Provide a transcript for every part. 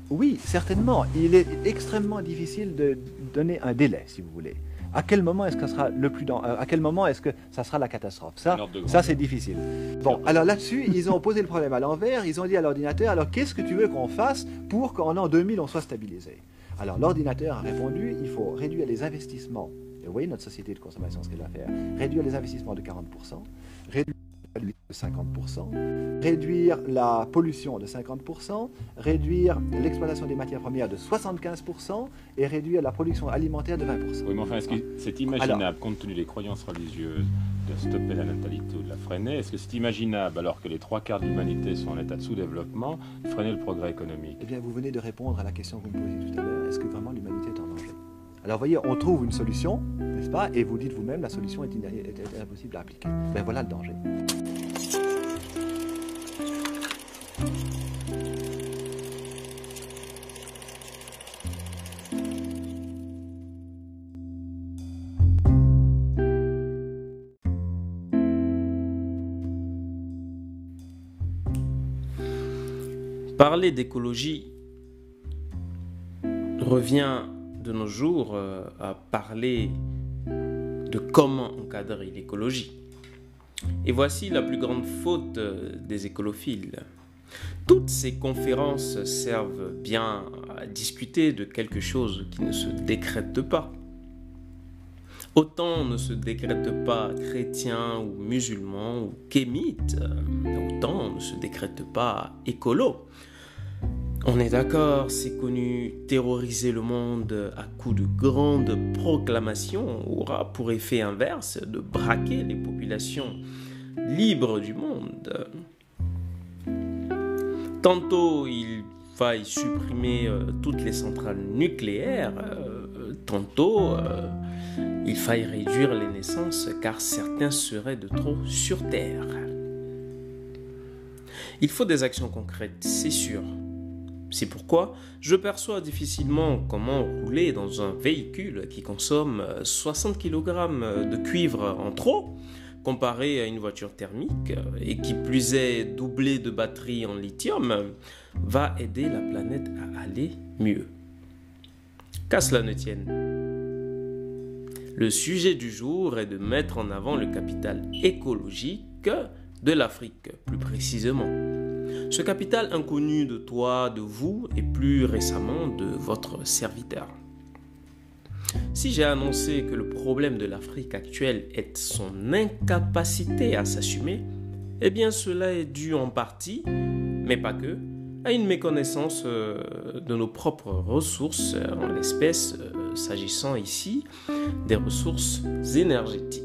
Oui, certainement. Il est extrêmement difficile de donner un délai, si vous voulez. À quel moment est-ce que ça sera à quel moment est-ce que ça sera la catastrophe? Ça c'est difficile. Bon, alors là-dessus, ils ont posé le problème à l'envers. Ils ont dit à l'ordinateur, alors qu'est-ce que tu veux qu'on fasse pour qu'en l'an 2000 on soit stabilisé? Alors l'ordinateur a répondu, il faut réduire les investissements. Et vous voyez notre société de consommation, ce qu'elle va faire. Réduire les investissements de 40%, réduire de 50%, réduire la pollution de 50%, réduire l'exploitation des matières premières de 75% et réduire la production alimentaire de 20%. Oui, mais enfin, est-ce que c'est imaginable, compte tenu des croyances religieuses, de stopper la natalité ou de la freiner? Est-ce que c'est imaginable, alors que les 3/4 de l'humanité sont en état de sous-développement, de freiner le progrès économique? Eh bien, vous venez de répondre à la question que vous me posiez tout à l'heure. Est-ce que vraiment l'humanité est en danger? Alors, vous voyez, on trouve une solution, n'est-ce pas? Et vous dites vous-même, la solution est impossible à appliquer. Ben voilà le danger. Parler d'écologie revient de nos jours à parler de comment encadrer l'écologie. Et voici la plus grande faute des écolophiles. Toutes ces conférences servent bien à discuter de quelque chose qui ne se décrète pas. Autant ne se décrète pas chrétien ou musulman ou kémite, autant ne se décrète pas écolo. On est d'accord, c'est connu, terroriser le monde à coups de grandes proclamations aura pour effet inverse de braquer les populations libres du monde. Tantôt il faille supprimer toutes les centrales nucléaires, tantôt il faille réduire les naissances car certains seraient de trop sur Terre. Il faut des actions concrètes, c'est sûr. C'est pourquoi je perçois difficilement comment rouler dans un véhicule qui consomme 60 kg de cuivre en trop, comparé à une voiture thermique, et qui plus est doublée de batterie en lithium, va aider la planète à aller mieux. Qu'à cela ne tienne. Le sujet du jour est de mettre en avant le capital écologique de l'Afrique, plus précisément. Ce capital inconnu de toi, de vous et plus récemment de votre serviteur. Si j'ai annoncé que le problème de l'Afrique actuelle est son incapacité à s'assumer, eh bien cela est dû en partie, mais pas que, à une méconnaissance de nos propres ressources, en l'espèce s'agissant ici des ressources énergétiques.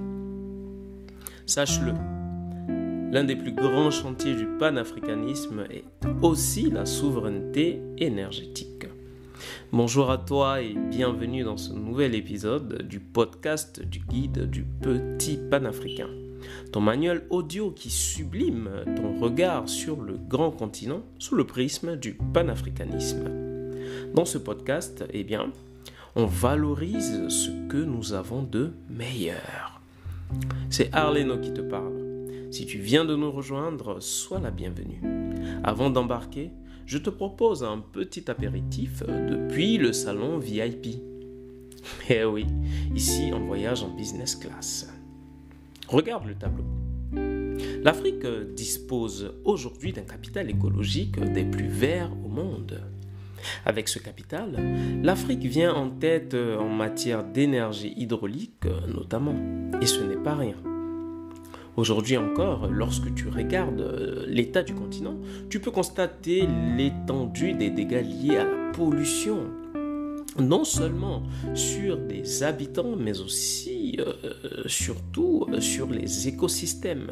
Sache-le, l'un des plus grands chantiers du panafricanisme est aussi la souveraineté énergétique. Bonjour à toi et bienvenue dans ce nouvel épisode du podcast du guide du petit panafricain. Ton manuel audio qui sublime ton regard sur le grand continent sous le prisme du panafricanisme. Dans ce podcast, eh bien, on valorise ce que nous avons de meilleur. C'est Arleno qui te parle. Si tu viens de nous rejoindre, sois la bienvenue. Avant d'embarquer, je te propose un petit apéritif depuis le salon VIP. Eh oui, ici on voyage en business class. Regarde le tableau. L'Afrique dispose aujourd'hui d'un capital écologique des plus verts au monde. Avec ce capital, l'Afrique vient en tête en matière d'énergie hydraulique notamment. Et ce n'est pas rien. Aujourd'hui encore, lorsque tu regardes l'état du continent, tu peux constater l'étendue des dégâts liés à la pollution. Non seulement sur des habitants, mais aussi, surtout, sur les écosystèmes.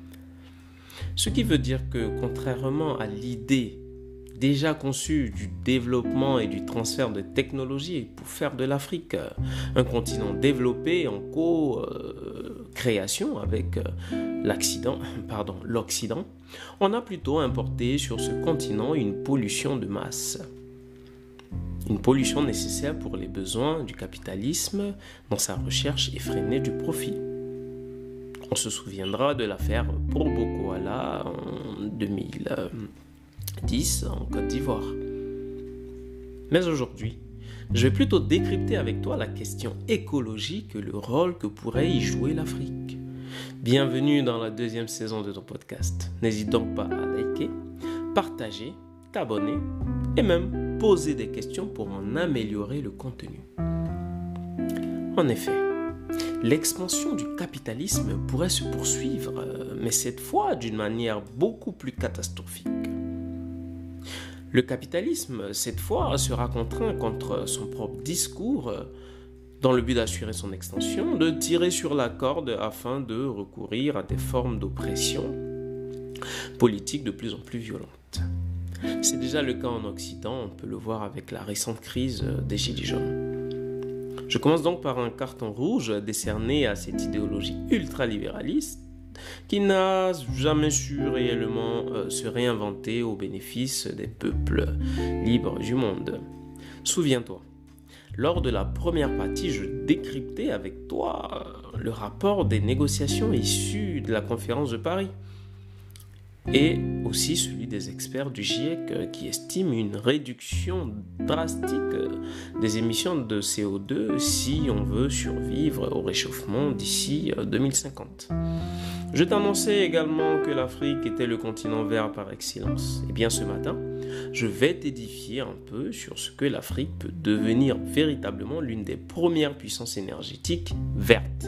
Ce qui veut dire que, contrairement à l'idée déjà conçue du développement et du transfert de technologies pour faire de l'Afrique un continent développé en co-création avec l'Occident, on a plutôt importé sur ce continent une pollution de masse. Une pollution nécessaire pour les besoins du capitalisme dans sa recherche effrénée du profit. On se souviendra de l'affaire Porbokoala en 2010 en Côte d'Ivoire. Mais aujourd'hui, je vais plutôt décrypter avec toi la question écologique et le rôle que pourrait y jouer l'Afrique. Bienvenue dans la 2e saison de ton podcast. N'hésite donc pas à liker, partager, t'abonner et même poser des questions pour en améliorer le contenu. En effet, l'expansion du capitalisme pourrait se poursuivre, mais cette fois d'une manière beaucoup plus catastrophique. Le capitalisme, cette fois, sera contraint contre son propre discours, dans le but d'assurer son extension, de tirer sur la corde afin de recourir à des formes d'oppression politique de plus en plus violentes. C'est déjà le cas en Occident, on peut le voir avec la récente crise des Gilets jaunes. Je commence donc par un carton rouge décerné à cette idéologie ultralibéraliste qui n'a jamais su réellement se réinventer au bénéfice des peuples libres du monde. Souviens-toi, lors de la première partie, je décryptais avec toi le rapport des négociations issues de la conférence de Paris et aussi celui des experts du GIEC qui estiment une réduction drastique des émissions de CO2 si on veut survivre au réchauffement d'ici 2050. Je t'annonçais également que l'Afrique était le continent vert par excellence. Et bien ce matin, je vais t'édifier un peu sur ce que l'Afrique peut devenir véritablement l'une des premières puissances énergétiques vertes.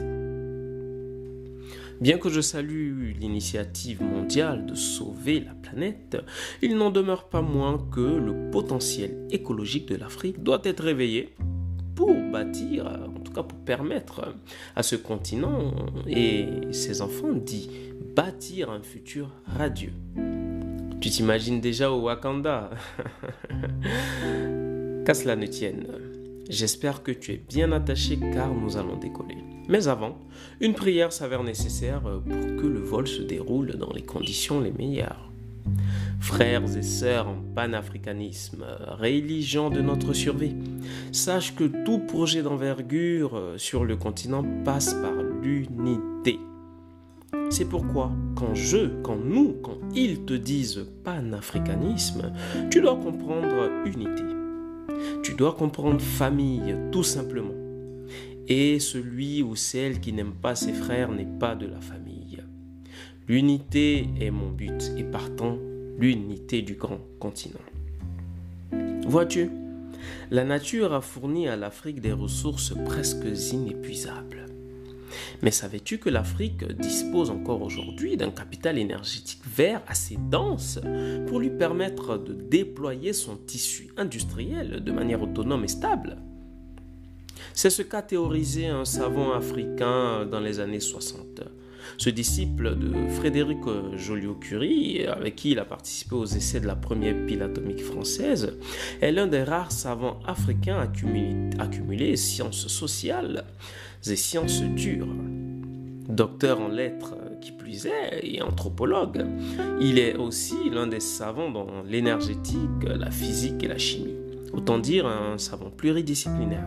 Bien que je salue l'initiative mondiale de sauver la planète, il n'en demeure pas moins que le potentiel écologique de l'Afrique doit être réveillé pour bâtir, en tout cas pour permettre à ce continent et ses enfants d'y bâtir un futur radieux. Tu t'imagines déjà au Wakanda. Qu'à cela ne tienne, j'espère que tu es bien attaché car nous allons décoller. Mais avant, une prière s'avère nécessaire pour que le vol se déroule dans les conditions les meilleures. Frères et sœurs en panafricanisme, religion de notre survie, sache que tout projet d'envergure sur le continent passe par l'unité. C'est pourquoi quand ils te disent panafricanisme, tu dois comprendre unité. Tu dois comprendre famille, tout simplement. Et celui ou celle qui n'aime pas ses frères n'est pas de la famille. L'unité est mon but et partant, l'unité du grand continent. Vois-tu, la nature a fourni à l'Afrique des ressources presque inépuisables. Mais savais-tu que l'Afrique dispose encore aujourd'hui d'un capital énergétique vert assez dense pour lui permettre de déployer son tissu industriel de manière autonome et stable ? C'est ce qu'a théorisé un savant africain dans les années 60. Ce disciple de Frédéric Joliot-Curie, avec qui il a participé aux essais de la première pile atomique française, est l'un des rares savants africains à cumuler sciences sociales et sciences dures. Docteur en lettres qui plus est et anthropologue, il est aussi l'un des savants dans l'énergétique, la physique et la chimie. Autant dire un savant pluridisciplinaire.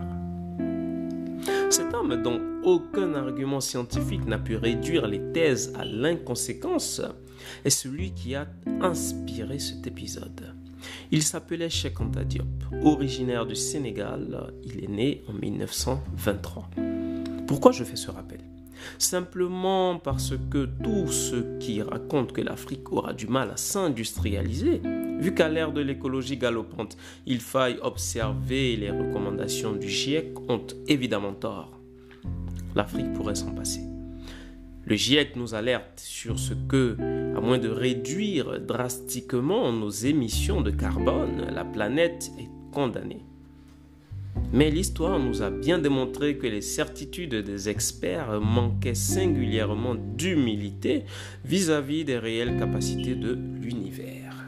Cet homme dont aucun argument scientifique n'a pu réduire les thèses à l'inconséquence est celui qui a inspiré cet épisode. Il s'appelait Cheikh Anta Diop, originaire du Sénégal, il est né en 1923. Pourquoi je fais ce rappel ? Simplement parce que tous ceux qui racontent que l'Afrique aura du mal à s'industrialiser, vu qu'à l'ère de l'écologie galopante, il faille observer les recommandations du GIEC, ont évidemment tort. L'Afrique pourrait s'en passer. Le GIEC nous alerte sur ce que, à moins de réduire drastiquement nos émissions de carbone, la planète est condamnée. Mais l'histoire nous a bien démontré que les certitudes des experts manquaient singulièrement d'humilité vis-à-vis des réelles capacités de l'univers.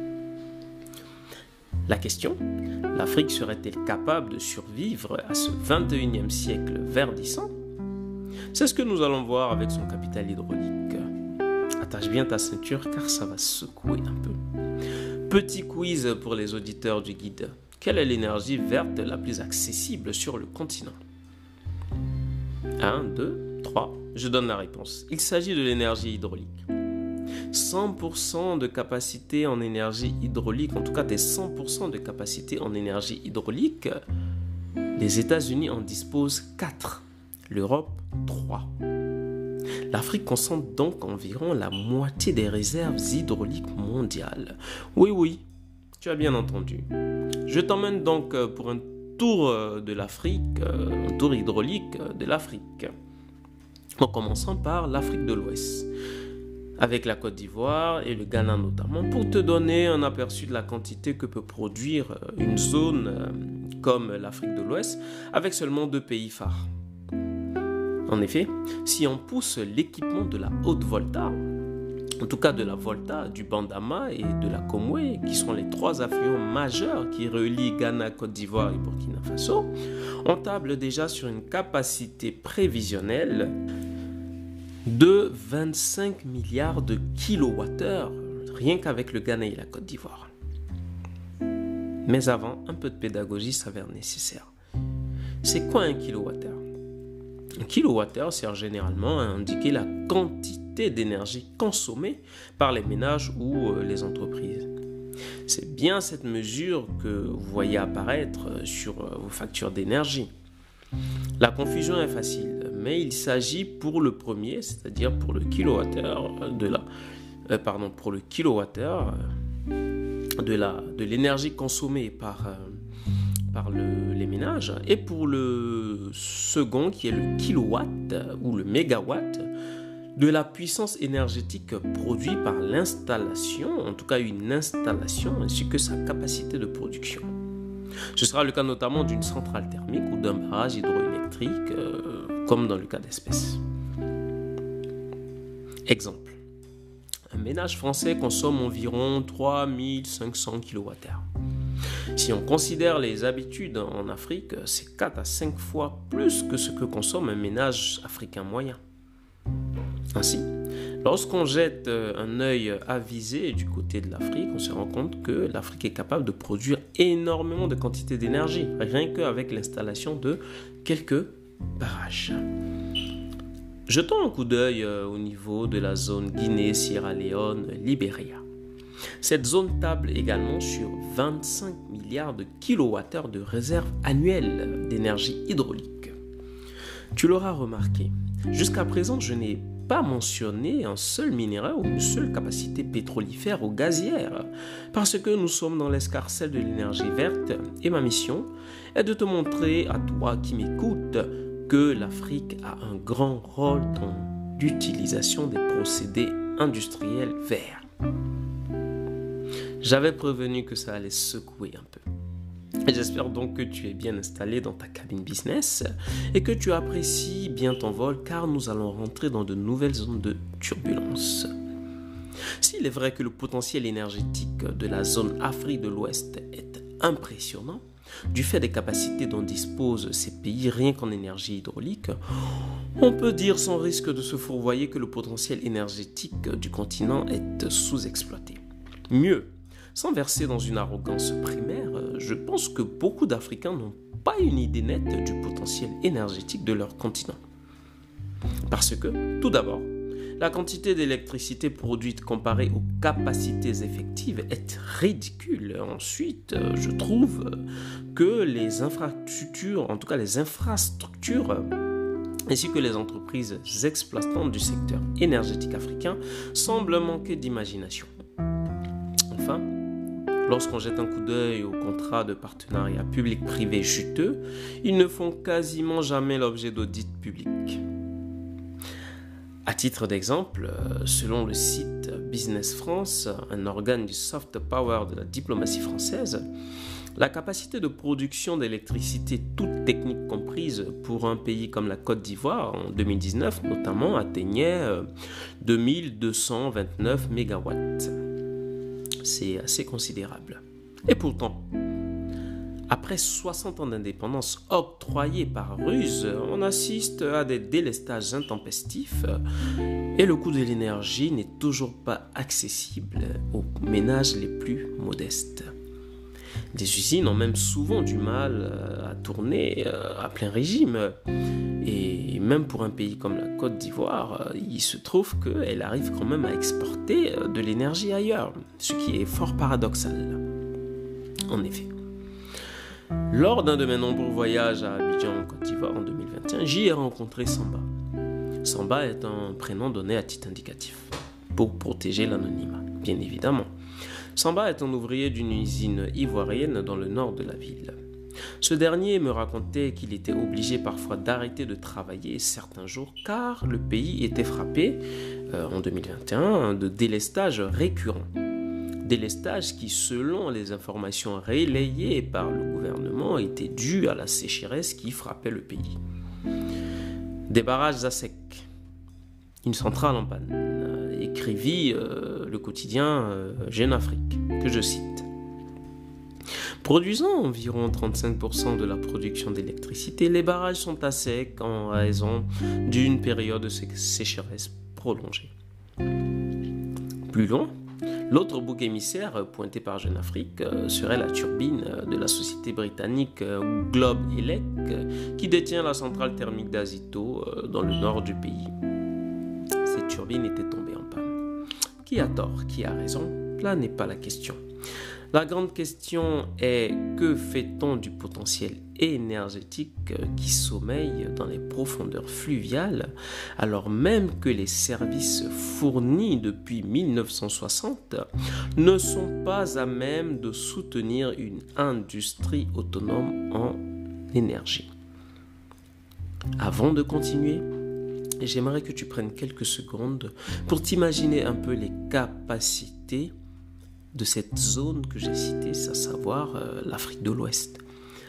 La question, l'Afrique serait-elle capable de survivre à ce 21e siècle verdissant ? C'est ce que nous allons voir avec son capital hydraulique. Attache bien ta ceinture car ça va secouer un peu. Petit quiz pour les auditeurs du guide. Quelle est l'énergie verte la plus accessible sur le continent ? 1, 2, 3. Je donne la réponse. Il s'agit de l'énergie hydraulique. 100% de capacité en énergie hydraulique, en tout cas des 100% de capacité en énergie hydraulique, les États-Unis en disposent 4, l'Europe 3. L'Afrique concentre donc environ la moitié des réserves hydrauliques mondiales. Oui, tu as bien entendu. Je t'emmène donc pour un tour de l'Afrique, un tour hydraulique de l'Afrique. En commençant par l'Afrique de l'Ouest, avec la Côte d'Ivoire et le Ghana notamment, pour te donner un aperçu de la quantité que peut produire une zone comme l'Afrique de l'Ouest, avec seulement 2 pays phares. En effet, si on pousse l'équipement de la haute volta, en tout cas de la volta, du Bandama et de la Komwe, qui sont les 3 affluents majeurs qui relient Ghana, Côte d'Ivoire et Burkina Faso, on table déjà sur une capacité prévisionnelle de 25 milliards de kilowattheures, rien qu'avec le Ghana et la Côte d'Ivoire. Mais avant, un peu de pédagogie s'avère nécessaire. C'est quoi un kilowattheure ? Un kilowattheure sert généralement à indiquer la quantité d'énergie consommée par les ménages ou les entreprises. C'est bien cette mesure que vous voyez apparaître sur vos factures d'énergie. La confusion est facile, mais il s'agit pour le premier, c'est-à-dire pour le kilowattheure de l'énergie consommée par les ménages, et pour le second qui est le kilowatt ou le mégawatt de la puissance énergétique produite par l'installation, en tout cas une installation, ainsi que sa capacité de production. Ce sera le cas notamment d'une centrale thermique ou d'un barrage hydroélectrique, comme dans le cas d'espèces. Exemple. Un ménage français consomme environ 3500 kWh. Si on considère les habitudes en Afrique, c'est 4 à 5 fois plus que ce que consomme un ménage africain moyen. Ainsi, lorsqu'on jette un œil avisé du côté de l'Afrique, on se rend compte que l'Afrique est capable de produire énormément de quantité d'énergie, rien qu'avec l'installation de quelques barrages. Jetons un coup d'œil au niveau de la zone Guinée, Sierra Leone, Libéria. Cette zone table également sur 25 milliards de kilowattheures de réserves annuelles d'énergie hydraulique. Tu l'auras remarqué, jusqu'à présent je n'ai pas mentionné un seul minerai ou une seule capacité pétrolifère ou gazière, parce que nous sommes dans l'escarcelle de l'énergie verte et ma mission est de te montrer à toi qui m'écoutes que l'Afrique a un grand rôle dans l'utilisation des procédés industriels verts. J'avais prévenu que ça allait secouer un peu. J'espère donc que tu es bien installé dans ta cabine business et que tu apprécies bien ton vol, car nous allons rentrer dans de nouvelles zones de turbulence. S'il est vrai que le potentiel énergétique de la zone Afrique de l'Ouest est impressionnant, du fait des capacités dont disposent ces pays rien qu'en énergie hydraulique, on peut dire sans risque de se fourvoyer que le potentiel énergétique du continent est sous-exploité. Mieux, sans verser dans une arrogance primaire, je pense que beaucoup d'Africains n'ont pas une idée nette du potentiel énergétique de leur continent. Parce que, tout d'abord, la quantité d'électricité produite comparée aux capacités effectives est ridicule. Ensuite, je trouve que les infrastructures, en tout cas les infrastructures, ainsi que les entreprises exploitantes du secteur énergétique africain semblent manquer d'imagination. Enfin, lorsqu'on jette un coup d'œil aux contrats de partenariat public-privé juteux, ils ne font quasiment jamais l'objet d'audits publics. À titre d'exemple, selon le site Business France, un organe du soft power de la diplomatie française, la capacité de production d'électricité, toute technique comprise, pour un pays comme la Côte d'Ivoire en 2019 notamment, atteignait 2229 MW. C'est assez considérable. Et pourtant, après 60 ans d'indépendance octroyée par ruse, on assiste à des délestages intempestifs et le coût de l'énergie n'est toujours pas accessible aux ménages les plus modestes. Des usines ont même souvent du mal à tourner à plein régime et même pour un pays comme la Côte d'Ivoire, il se trouve qu'elle arrive quand même à exporter de l'énergie ailleurs, ce qui est fort paradoxal. En effet. Lors d'un de mes nombreux voyages à Abidjan, en Côte d'Ivoire, en 2021, j'y ai rencontré Samba. Samba est un prénom donné à titre indicatif, pour protéger l'anonymat, bien évidemment. Samba est un ouvrier d'une usine ivoirienne dans le nord de la ville. Ce dernier me racontait qu'il était obligé parfois d'arrêter de travailler certains jours car le pays était frappé, en 2021, de délestage récurrent. Délestage qui, selon les informations relayées par le gouvernement, était dû à la sécheresse qui frappait le pays. Des barrages à sec, une centrale en panne, écrivit le quotidien Jeune Afrique, que je cite. Produisant environ 35% de la production d'électricité, les barrages sont à sec en raison d'une période de sécheresse prolongée. Plus loin, l'autre bouc émissaire pointé par Jeune Afrique serait la turbine de la société britannique Globe Elec qui détient la centrale thermique d'Azito dans le nord du pays. Cette turbine était tombée en panne. Qui a tort, qui a raison? Là n'est pas la question. La grande question est que fait-on du potentiel énergétique qui sommeille dans les profondeurs fluviales alors même que les services fournis depuis 1960 ne sont pas à même de soutenir une industrie autonome en énergie. Avant de continuer, j'aimerais que tu prennes quelques secondes pour t'imaginer un peu les capacités de cette zone que j'ai citée, à savoir l'Afrique de l'Ouest.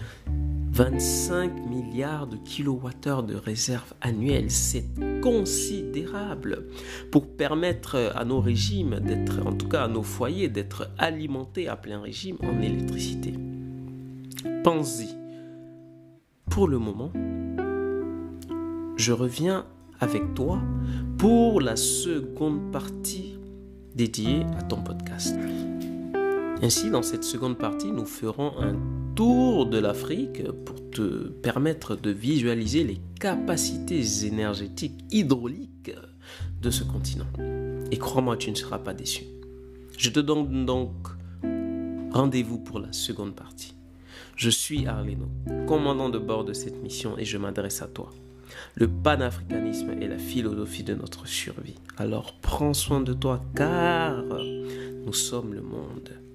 25 milliards de kilowattheures de réserves annuelles, c'est considérable pour permettre à nos régimes d'être, en tout cas à nos foyers, d'être alimentés à plein régime en électricité. Pense-y. Pour le moment, je reviens avec toi pour la seconde partie dédiée à ton podcast. Ainsi, dans cette seconde partie, nous ferons un tour de l'Afrique pour te permettre de visualiser les capacités énergétiques hydrauliques de ce continent. Et crois-moi, tu ne seras pas déçu. Je te donne donc rendez-vous pour la seconde partie. Je suis Arleno, commandant de bord de cette mission et je m'adresse à toi. Le panafricanisme est la philosophie de notre survie. Alors prends soin de toi car nous sommes le monde.